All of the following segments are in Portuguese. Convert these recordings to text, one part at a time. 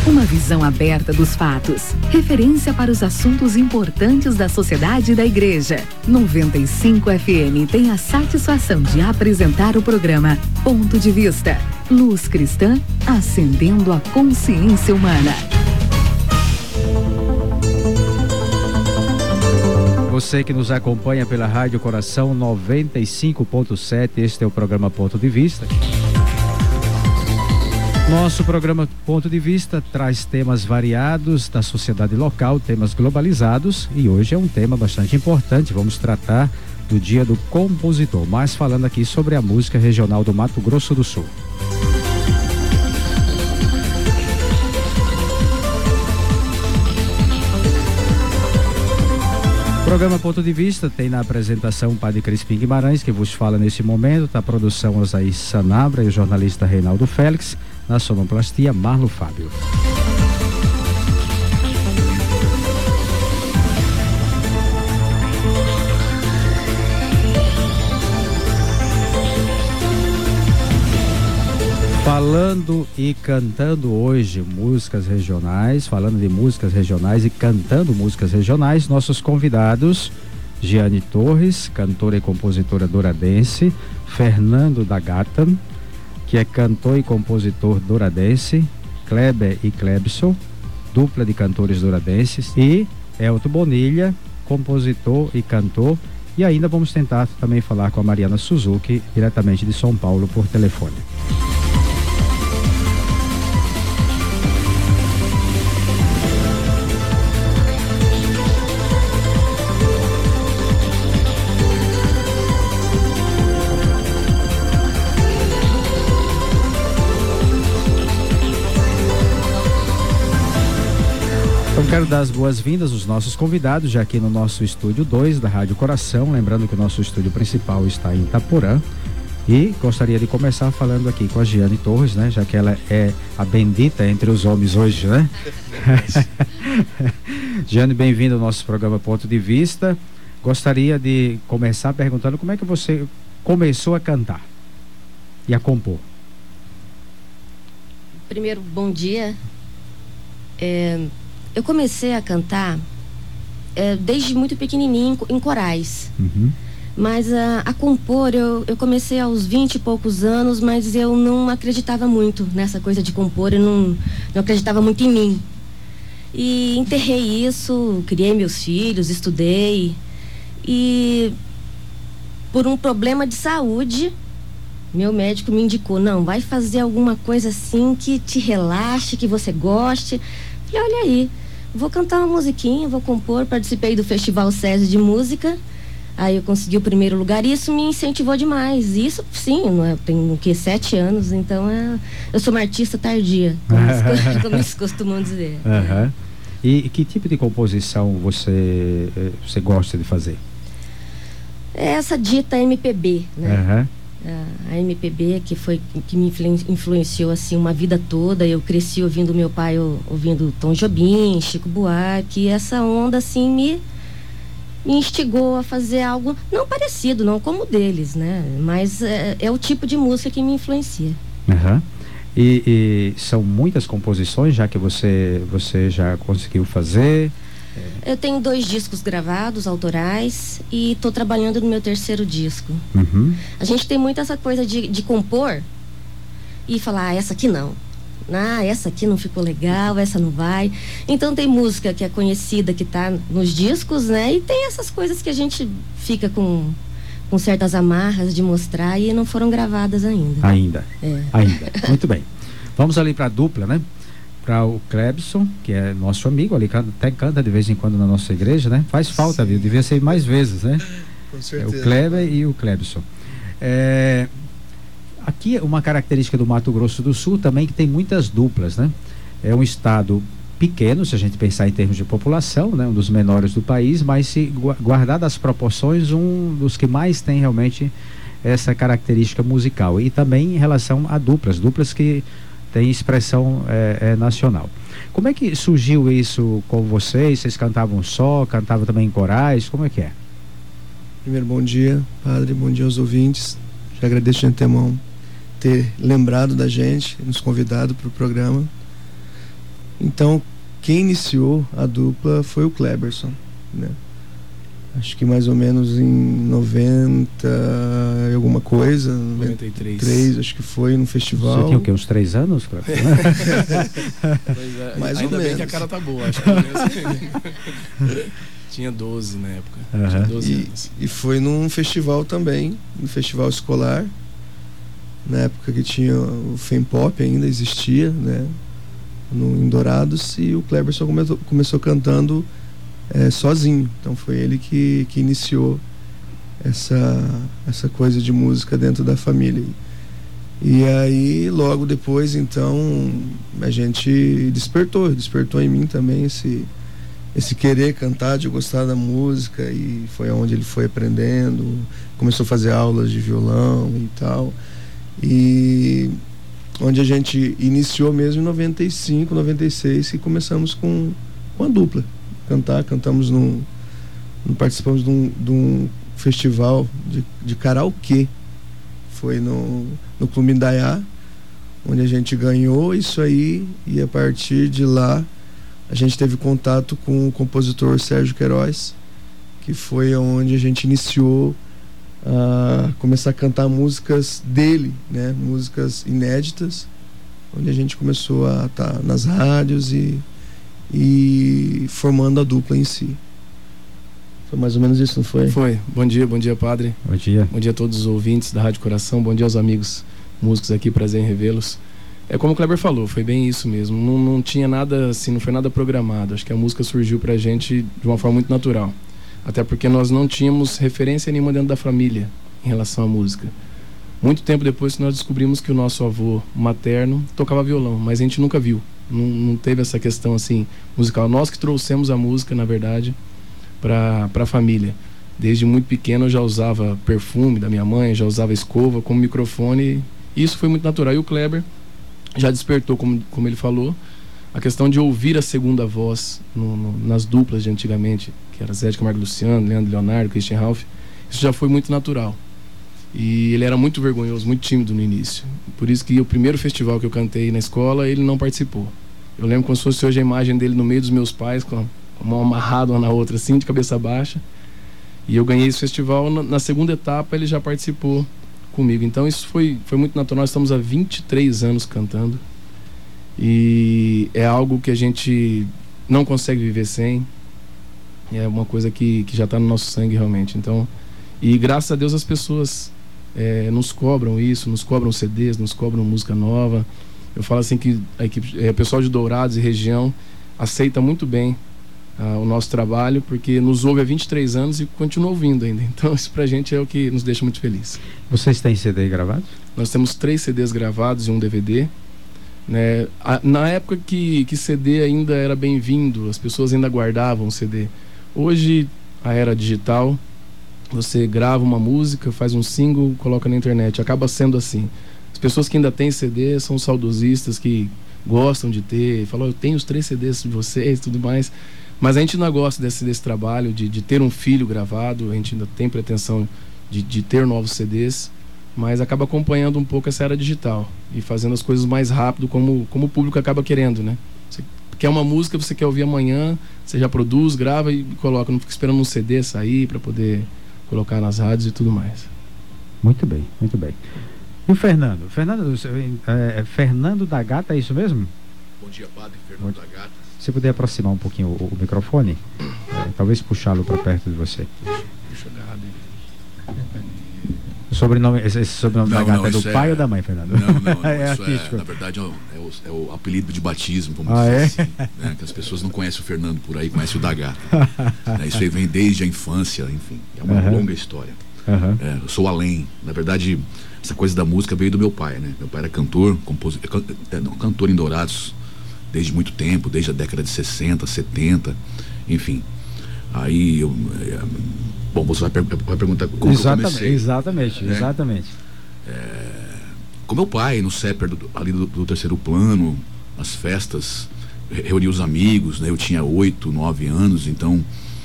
Uma visão aberta dos fatos. Referência para os assuntos importantes da sociedade e da igreja. 95 FM tem a satisfação de apresentar o programa Ponto de Vista. Luz cristã, acendendo a consciência humana. Você que nos acompanha pela Rádio Coração 95.7, este é o programa Ponto de Vista. Nosso programa Ponto de Vista traz temas variados da sociedade local, temas globalizados, e hoje é um tema bastante importante. Vamos tratar do Dia do Compositor, mas falando aqui sobre a música regional do Mato Grosso do Sul. O programa Ponto de Vista tem na apresentação o Padre Crispim Guimarães, que vos fala nesse momento, da produção Osaí Sanabra e o jornalista Reinaldo Félix, na sonoplastia Marlo Fábio. Falando e cantando hoje músicas regionais, falando de músicas regionais e cantando músicas regionais, nossos convidados: Giane Torres, cantora e compositora douradense; Fernando da Gata, que é cantor e compositor douradense; Kleber e Klebson, dupla de cantores douradenses; e Elton Bonilha, compositor e cantor. E ainda vamos tentar também falar com a Mariana Suzuki, diretamente de São Paulo, por telefone. Então quero dar as boas-vindas aos nossos convidados, já aqui no nosso estúdio 2 da Rádio Coração, lembrando que o nosso estúdio principal está em Itaporã, e gostaria de começar falando aqui com a Giane Torres, né, já que ela é a bendita entre os homens hoje, né? Giane, bem-vinda ao nosso programa Ponto de Vista. Gostaria de começar perguntando como é que você começou a cantar e a compor. Primeiro, bom dia. Eu comecei a cantar desde muito pequenininho em corais. Uhum. Mas a compor, eu comecei aos 20 e poucos anos, mas eu não acreditava muito nessa coisa de compor, eu não acreditava muito em mim. E enterrei isso, criei meus filhos, estudei. E por um problema de saúde, meu médico me indicou: não, vai fazer alguma coisa assim que te relaxe, que você goste. E olha aí, vou cantar uma musiquinha, vou compor. Participei do Festival SESI de Música, aí eu consegui o primeiro lugar, e isso me incentivou demais. Isso, sim, eu tenho o quê? 7 anos, então eu sou uma artista tardia, como eles costumam dizer. Uhum. E que tipo de composição você gosta de fazer? Essa dita MPB, né? Uhum. A MPB que me influenciou assim uma vida toda. Eu cresci ouvindo meu pai ouvindo Tom Jobim, Chico Buarque, e essa onda assim me instigou a fazer algo não parecido, não como o deles, né? Mas é o tipo de música que me influencia. Uhum. E são muitas composições já que você já conseguiu fazer? Eu tenho 2 discos gravados, autorais, e estou trabalhando no meu 3º disco. Uhum. A gente tem muito essa coisa de compor e falar: essa aqui não. Essa aqui não ficou legal, essa não vai. Então tem música que é conhecida, que está nos discos, né? E tem essas coisas que a gente fica com certas amarras de mostrar e não foram gravadas ainda. Ainda. Muito bem. Vamos ali para a dupla, né? Para o Klebson, que é nosso amigo ali, até canta de vez em quando na nossa igreja, né? Faz falta, viu? Devia ser mais vezes, né? Com certeza. O Kleber e o Klebson. Aqui uma característica do Mato Grosso do Sul também, que tem muitas duplas, né? É um estado pequeno, se a gente pensar em termos de população, né? Um dos menores do país, mas se guardar das proporções, um dos que mais tem realmente essa característica musical. E também em relação a duplas que tem expressão nacional. Como é que surgiu isso com vocês? Vocês cantavam só, cantavam também em corais? Como é que é? Primeiro, bom dia, padre, bom dia aos ouvintes. Já agradeço de antemão ter lembrado da gente, nos convidado para o programa. Então, quem iniciou a dupla foi o Kleberson, né? Acho que mais ou menos em 90 e alguma coisa, 93, acho que foi no festival. Você tinha o quê? Uns 3 anos? Mais ainda ou bem menos. que a cara tá boa, acho que tinha 12 na época. Tinha 12 anos. E foi num festival também, no festival escolar, na época que tinha o Fempop ainda existia, né? Em Dourados, e o Kleberson começou cantando sozinho. Então foi ele que iniciou essa coisa de música dentro da família. E aí logo depois, então, a gente despertou em mim também esse querer cantar, de gostar da música, e foi onde ele foi aprendendo, começou a fazer aulas de violão e tal, e onde a gente iniciou mesmo em 95, 96, e começamos com a dupla cantamos participamos de um festival de karaokê, foi no Clube Indaiá, onde a gente ganhou isso aí, e a partir de lá a gente teve contato com o compositor Sérgio Queiroz, que foi onde a gente iniciou a começar a cantar músicas dele, né? Músicas inéditas, onde a gente começou a estar nas rádios e formando a dupla em si. Foi mais ou menos isso, não foi? Foi. Bom dia, padre. Bom dia. Bom dia a todos os ouvintes da Rádio Coração. Bom dia aos amigos músicos aqui, prazer em revê-los. É como o Kleber falou, foi bem isso mesmo. Não tinha nada assim, não foi nada programado. Acho que a música surgiu pra gente de uma forma muito natural. Até porque nós não tínhamos referência nenhuma dentro da família em relação à música. Muito tempo depois que nós descobrimos que o nosso avô materno tocava violão, mas a gente nunca viu. Não teve essa questão assim musical. Nós que trouxemos a música, na verdade, para a família. Desde muito pequeno eu já usava perfume da minha mãe, já usava escova como microfone, e isso foi muito natural. E o Kleber já despertou, como ele falou, a questão de ouvir a segunda voz nas duplas de antigamente, que era Zé de Camargo e Luciano, Leandro Leonardo, Christian Ralph. Isso já foi muito natural. E ele era muito vergonhoso, muito tímido no início. Por isso que o primeiro festival que eu cantei na escola, ele não participou. Eu lembro como se fosse hoje a imagem dele no meio dos meus pais, com a mão amarrada uma na outra, assim, de cabeça baixa. E eu ganhei esse festival. Na segunda etapa ele já participou comigo. Então isso foi muito natural. Nós estamos há 23 anos cantando. E é algo que a gente não consegue viver sem. É uma coisa que já está no nosso sangue realmente. Então, e graças a Deus as pessoas nos cobram isso, nos cobram CDs, nos cobram música nova. Eu falo assim que a equipe, o pessoal de Dourados e região aceita muito bem o nosso trabalho, porque nos ouve há 23 anos e continua ouvindo ainda. Então isso pra gente é o que nos deixa muito feliz. Vocês têm CD gravado? Nós temos 3 CDs gravados e um DVD. Né? Na época que CD ainda era bem-vindo, as pessoas ainda guardavam o CD. Hoje, a era digital, você grava uma música, faz um single, coloca na internet. Acaba sendo assim. As pessoas que ainda têm CD são saudosistas que gostam de ter, falam, eu tenho os 3 CDs de vocês e tudo mais. Mas a gente ainda gosta desse trabalho de ter um filho gravado, a gente ainda tem pretensão de ter novos CDs, mas acaba acompanhando um pouco essa era digital e fazendo as coisas mais rápido, como o público acaba querendo, né? Você quer uma música, você quer ouvir amanhã, você já produz, grava e coloca, não fica esperando um CD sair para poder colocar nas rádios e tudo mais. Muito bem, muito bem. E o Fernando? Fernando da Gata, é isso mesmo? Bom dia, padre. Fernando da Gata. Se puder aproximar um pouquinho o microfone, talvez puxá-lo para perto de você. Deixa eu agarrar dele. Esse sobrenome da Gata é do pai ou da mãe, Fernando? Não, é isso artístico. na verdade é o apelido de batismo, vamos dizer assim, né? Que as pessoas não conhecem o Fernando por aí, conhecem o da Gata. Né? Isso aí vem desde a infância, enfim, é uma longa história. Eu sou além, na verdade, essa coisa da música veio do meu pai, né? Meu pai era cantor, cantor em Dourados desde muito tempo, desde a década de 60, 70, enfim. Aí bom, você vai perguntar como eu comecei. Exatamente. Com meu pai, no CEPER ali do terceiro plano, as festas, reunia os amigos, né? Eu tinha 8, 9 anos, então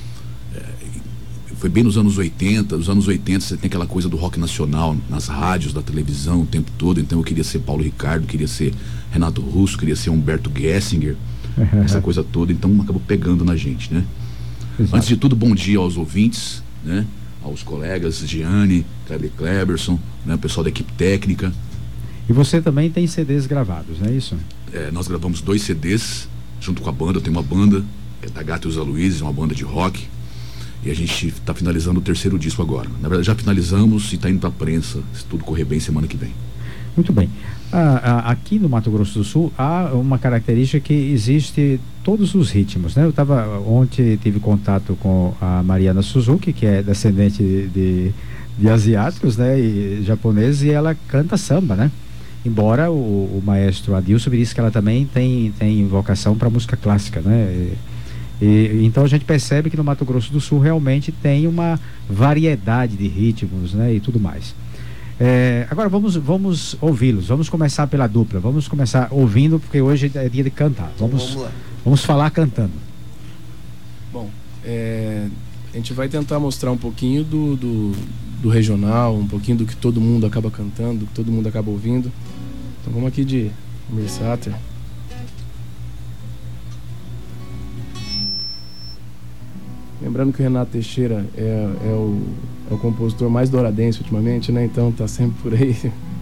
foi bem nos anos 80. Nos anos 80 você tem aquela coisa do rock nacional nas rádios, da televisão o tempo todo. Então eu queria ser Paulo Ricardo, queria ser Renato Russo, queria ser Humberto Gessinger, essa coisa toda, então acabou pegando na gente, né? Exato. Antes de tudo, bom dia aos ouvintes, né? Aos colegas, Giane, Cleberson, né? O pessoal da equipe técnica. E você também tem CDs gravados, não é isso? Nós gravamos 2 CDs junto com a banda. Eu tenho uma banda, da Gata e os Aloysios, uma banda de rock. E a gente está finalizando o 3º disco agora. Na verdade, já finalizamos e está indo para a prensa, se tudo correr bem, semana que vem. Muito bem. Aqui no Mato Grosso do Sul há uma característica que existe todos os ritmos, né? Ontem tive contato com a Mariana Suzuki, que é descendente de asiáticos, né? E japoneses, e ela canta samba, né? Embora o maestro Adilson me disse que ela também tem vocação para música clássica, né? Então a gente percebe que no Mato Grosso do Sul realmente tem uma variedade de ritmos, né? E tudo mais. Agora vamos ouvi-los. Vamos começar pela dupla. Vamos começar ouvindo, porque hoje é dia de cantar. Vamos lá. Vamos falar cantando. Bom, a gente vai tentar mostrar um pouquinho do regional, um pouquinho do que todo mundo acaba cantando, do que todo mundo acaba ouvindo. Então vamos aqui de Mirsater. Lembrando que o Renato Teixeira é o compositor mais douradense ultimamente, né? Então tá sempre por aí.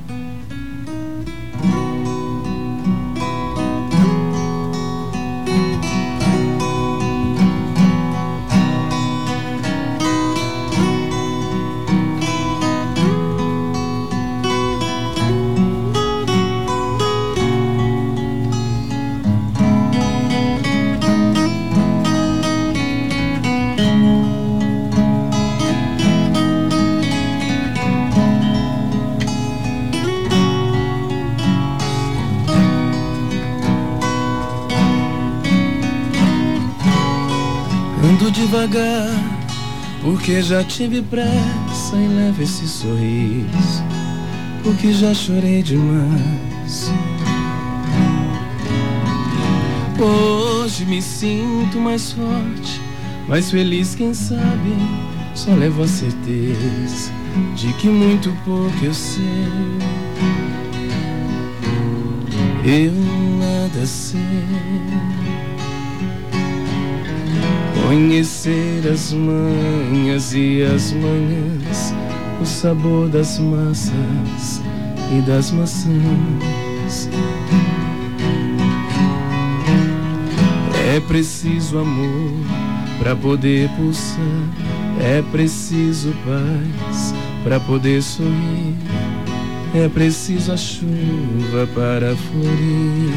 Devagar, porque já tive pressa e leve esse sorriso, porque já chorei demais. Hoje me sinto mais forte, mais feliz, quem sabe, só levo a certeza de que muito pouco eu sei. Eu nada sei. Conhecer as manhas e as manhãs, o sabor das massas e das maçãs. É preciso amor para poder pulsar, é preciso paz para poder sorrir, é preciso a chuva para florir.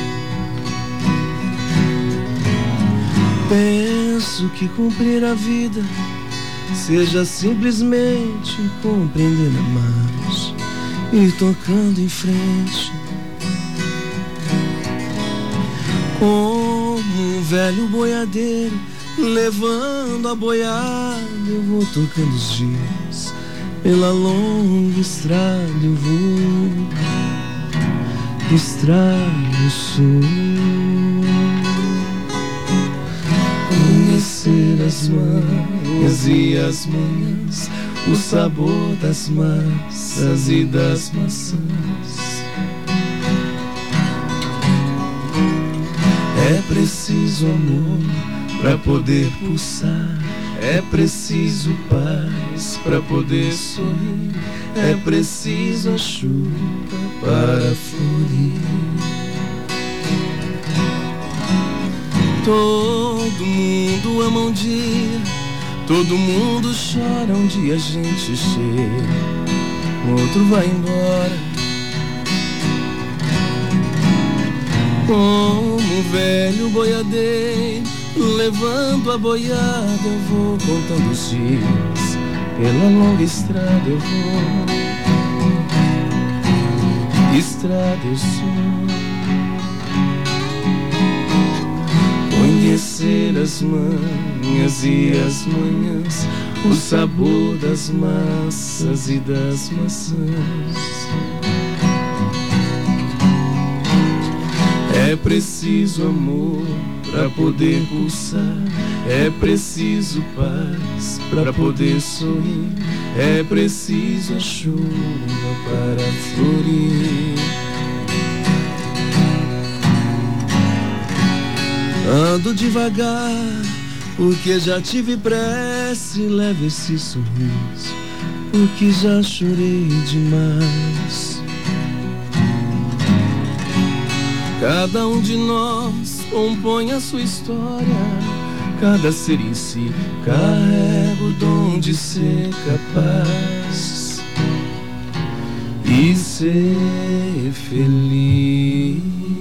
Penso que cumprir a vida seja simplesmente compreender mais, ir tocando em frente. Como um velho boiadeiro levando a boiada, eu vou tocando os dias, pela longa estrada eu vou, estrada sul. Conhecer as manhas e as manhãs, o sabor das massas e das maçãs. É preciso amor para poder pulsar, é preciso paz para poder sorrir, é preciso a chuva para florir. Todo mundo ama um dia, todo mundo chora um dia, a gente chega, o outro vai embora. Como um velho boiadeiro levando a boiada, eu vou contando os dias, pela longa estrada eu vou, estrada eu sou. Conhecer as manhas e as manhãs, o sabor das massas e das maçãs. É preciso amor para poder pulsar, é preciso paz para poder sorrir, é preciso a chuva para florir. Ando devagar, porque já tive pressa, e levo esse sorriso, porque já chorei demais. Cada um de nós compõe a sua história, cada ser em si carrega o dom de ser capaz e ser feliz.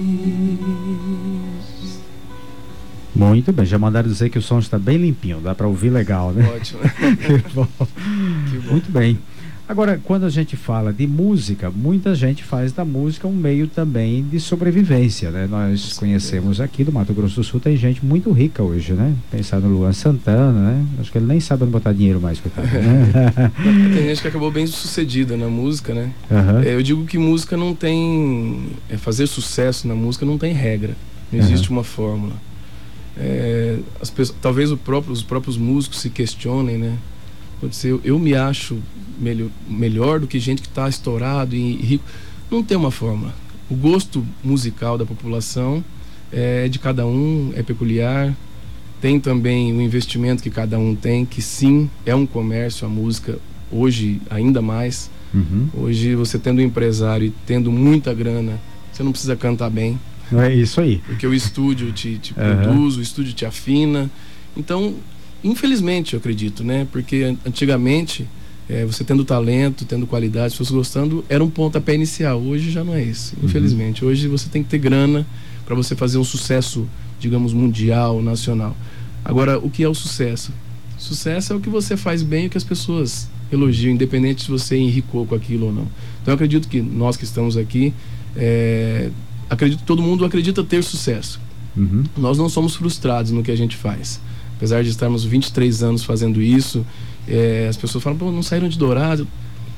Muito bem, já mandaram dizer que o som está bem limpinho, dá para ouvir legal, né? Ótimo. Que bom. Que bom. Muito bem. Agora, quando a gente fala de música, muita gente faz da música um meio também de sobrevivência, né? Nós conhecemos aqui do Mato Grosso do Sul, tem gente muito rica hoje, né? Pensar no Luan Santana, né? Acho que ele nem sabe onde botar dinheiro mais, coitado, né? Tem gente que acabou bem sucedida na música, né? Uhum. Eu digo que música não tem... fazer sucesso na música não tem regra, não existe uma fórmula. As pessoas, talvez os próprios músicos se questionem, né? Pode ser, eu me acho melhor do que gente que está estourado e rico. Não tem uma fórmula. O gosto musical da população é de cada um, é peculiar. Tem também o investimento que cada um tem, que sim, é um comércio, a música, hoje ainda mais. Hoje você tendo um empresário e tendo muita grana, você não precisa cantar bem. É isso aí. Porque o estúdio te produz, o estúdio te afina. Então, infelizmente, eu acredito, né? Porque antigamente, você tendo talento, tendo qualidade, as pessoas gostando, era um pontapé inicial. Hoje já não é isso, infelizmente. Hoje você tem que ter grana para você fazer um sucesso, digamos, mundial, nacional. Agora, o que é o sucesso? Sucesso é o que você faz bem e que as pessoas elogiam, independente se você enricou com aquilo ou não. Então, eu acredito que nós que estamos aqui, acredito que todo mundo acredita ter sucesso. Nós não somos frustrados no que a gente faz. Apesar de estarmos 23 anos fazendo isso, as pessoas falam, pô, não saíram de Dourados.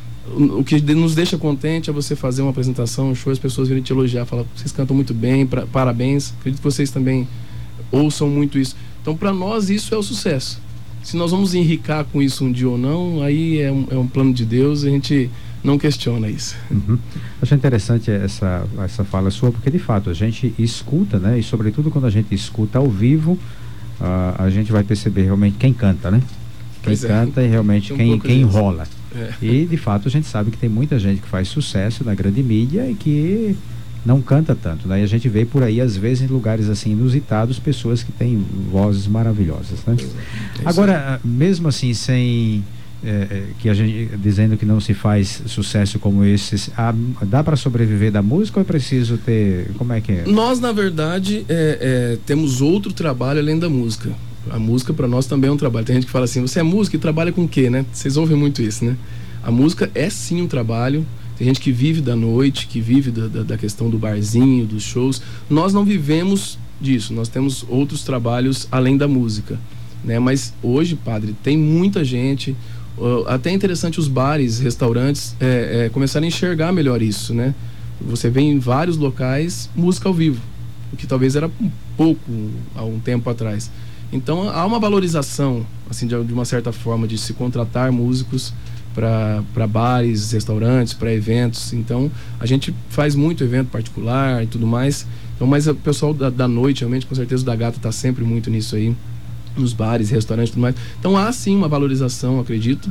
O que nos deixa contente é você fazer uma apresentação, um show, as pessoas virem te elogiar, falar, vocês cantam muito bem, parabéns. Acredito que vocês também ouçam muito isso. Então, para nós, isso é o sucesso. Se nós vamos enricar com isso um dia ou não, aí é um plano de Deus, a gente não questiona isso. Acho interessante essa fala sua, porque de fato a gente escuta, né? E sobretudo quando a gente escuta ao vivo, a gente vai perceber realmente quem canta, né? Quem canta e realmente quem enrola. E de fato a gente sabe que tem muita gente que faz sucesso na grande mídia e que não canta tanto, né? E a gente vê por aí, às vezes, em lugares assim inusitados, pessoas que têm vozes maravilhosas, né? Agora, mesmo assim, sem... que a gente dizendo que não se faz sucesso como esse, dá para sobreviver da música ou é preciso ter, como é que é? Nós, na verdade, temos outro trabalho além da música. A música para nós também é um trabalho. Tem gente que fala assim, você é músico e trabalha com o quê, né? Vocês ouvem muito isso, né? A música é sim um trabalho. Tem gente que vive da noite, que vive da questão do barzinho, dos shows. Nós não vivemos disso, nós temos outros trabalhos além da música, né? Mas hoje, padre, tem muita gente. Até é interessante os bares, restaurantes começarem a enxergar melhor isso, né? Você vê em vários locais música ao vivo, o que talvez era pouco há um tempo atrás. Então há uma valorização, assim, de uma certa forma, de se contratar músicos para bares, restaurantes, para eventos. Então a gente faz muito evento particular e tudo mais. Então, mas o pessoal da noite, realmente, com certeza o da Gata está sempre muito nisso aí, nos bares, restaurantes e tudo mais. Então há sim uma valorização, acredito,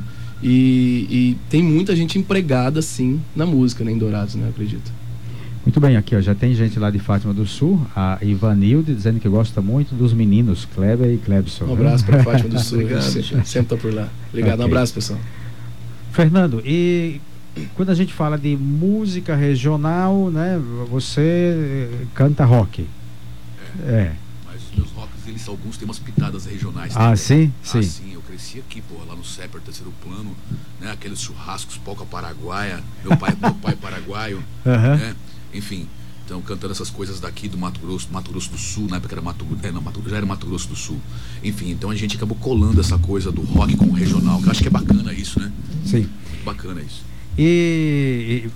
e tem muita gente empregada sim na música, né, em Dourados, né, acredito. Muito bem, aqui ó, já tem gente lá de Fátima do Sul, a Ivanilde dizendo que gosta muito dos meninos Kleber e Klebson. Um abraço para Fátima do Sul. Obrigado, sempre tá por lá. Obrigado, okay. Um abraço, pessoal. Fernando, e quando a gente fala de música regional, né, você canta rock. Mas os meus rocks, alguns têm umas pitadas regionais. Sim? Sim. Sim, eu cresci aqui, lá no CEPER, terceiro plano, né, aqueles churrascos, polca paraguaia, meu pai paraguaio, né, enfim, então cantando essas coisas daqui do Mato Grosso do Sul, na época era já era Mato Grosso do Sul, enfim, então a gente acabou colando essa coisa do rock com o regional, que eu acho que é bacana isso, né? Sim. Bacana isso. E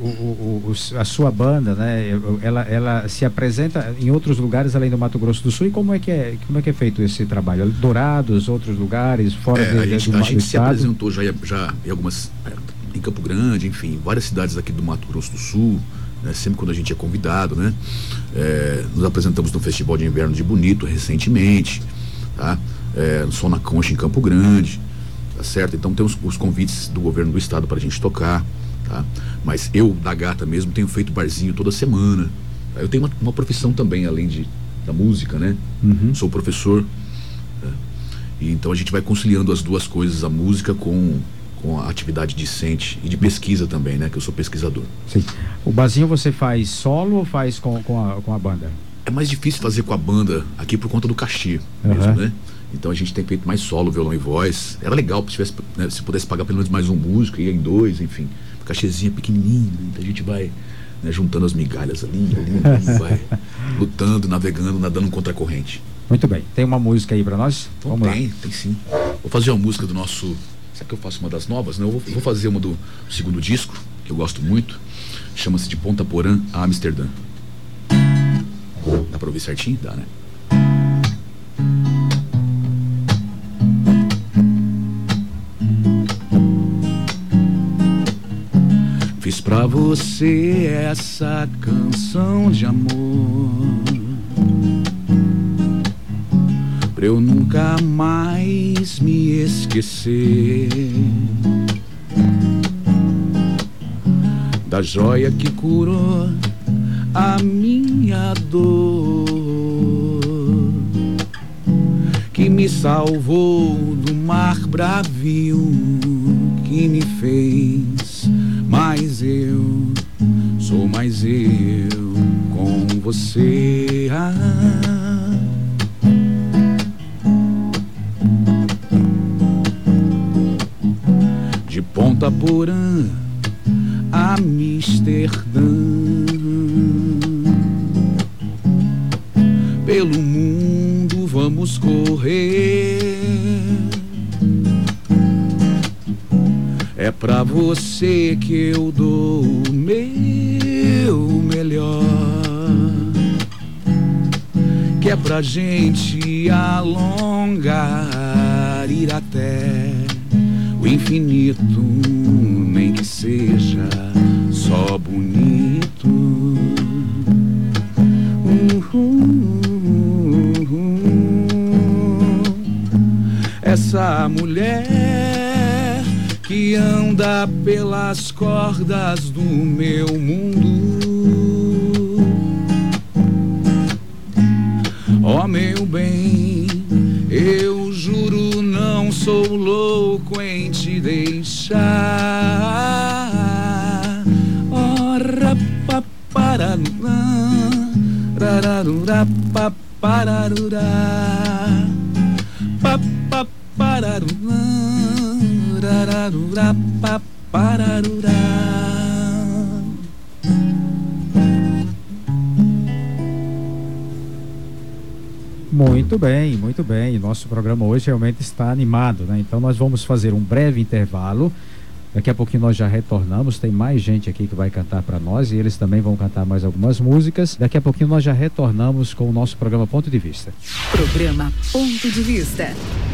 a sua banda, né, ela se apresenta em outros lugares além do Mato Grosso do Sul, e como é que é feito esse trabalho? Dourados, outros lugares, fora a gente se estado? Apresentou já em algumas, em Campo Grande, enfim, várias cidades aqui do Mato Grosso do Sul, né? Sempre quando a gente é convidado, né? Nos apresentamos no Festival de Inverno de Bonito recentemente, tá? No Som na Concha em Campo Grande, tá certo? Então tem os convites do governo do estado para a gente tocar, tá? Mas eu, da Gata mesmo, tenho feito barzinho toda semana. Tá? Eu tenho uma profissão também, além da música, né? Sou professor, né? E então a gente vai conciliando as duas coisas, a música com a atividade discente e de pesquisa também, né? Que eu sou pesquisador. Sim. O barzinho você faz solo ou faz com a banda? É mais difícil fazer com a banda aqui por conta do cachê mesmo, né? Então a gente tem feito mais solo, violão e voz. Era legal se pudesse pagar pelo menos mais um músico, ia em dois, enfim. O cachezinho é pequenininho, então a gente vai, né, juntando as migalhas ali, vai lutando, navegando, nadando contra a corrente. Muito bem. Tem uma música aí pra nós? Vamos lá. Tem sim. Vou fazer uma música do nosso... Será que eu faço uma das novas? Não, eu vou fazer uma do segundo disco, que eu gosto muito. Chama-se De Ponta Porã a Amsterdã. Dá pra ouvir certinho? Dá, né? Fiz pra você essa canção de amor, pra eu nunca mais me esquecer da joia que curou a minha dor, que me salvou do mar bravio, que me fez mais eu, sou mais eu com você. De Ponta Porã a Amsterdã, pelo mundo vamos correr. É pra você que eu dou o meu melhor, que é pra gente alongar, ir até o infinito, nem que seja só bonito. Essa mulher que anda pelas cordas do meu mundo, ó meu bem, eu juro não sou louco em te deixar. Ora paparará, rararura papararura, papararura, rararura papararura. Muito bem, muito bem. Nosso programa hoje realmente está animado, né? Então nós vamos fazer um breve intervalo. Daqui a pouquinho nós já retornamos. Tem mais gente aqui que vai cantar para nós e eles também vão cantar mais algumas músicas. Daqui a pouquinho nós já retornamos com o nosso programa Ponto de Vista. Programa Ponto de Vista.